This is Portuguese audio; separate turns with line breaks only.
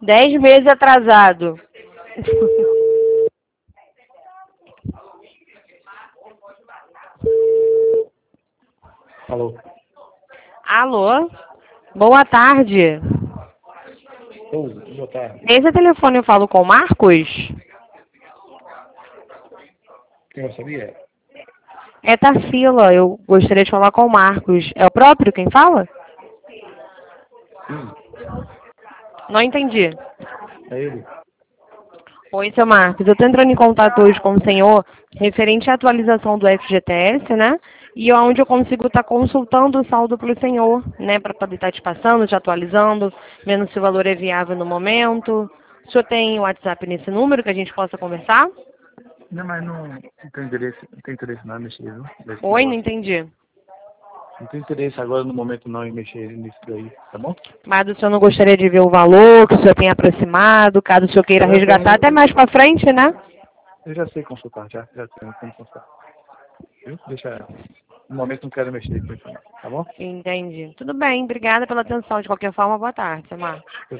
10 meses atrasado.
Alô?
Alô? Boa tarde.
Boa tarde.
Esse telefone eu falo com o Marcos?
Quem eu sabia?
É Tarsila, eu gostaria de falar com o Marcos. É o próprio quem fala?
Sim,
Não entendi.
é ele.
Oi, seu Marcos. Eu estou entrando em contato hoje com o senhor referente à atualização do FGTS, né? E onde eu consigo estar consultando o saldo para o senhor, né? Para poder estar te passando, te atualizando, vendo se o valor é viável no momento. O senhor tem WhatsApp nesse número que a gente possa conversar?
Não, mas não tem interesse não em mexer, viu? Nesse
Oi, não
negócio.
entendi.
Não tem interesse agora no momento não em mexer nisso daí, tá bom?
Mas o senhor não gostaria de ver o valor que o senhor tem aproximado, caso o senhor queira resgatar até mais para frente, né?
Eu já sei consultar, já sei como consultar. Viu? Deixa. No momento não quero mexer com isso, não, tá bom?
Entendi. Tudo bem, obrigada pela atenção. De qualquer forma, boa tarde, seu Marcos.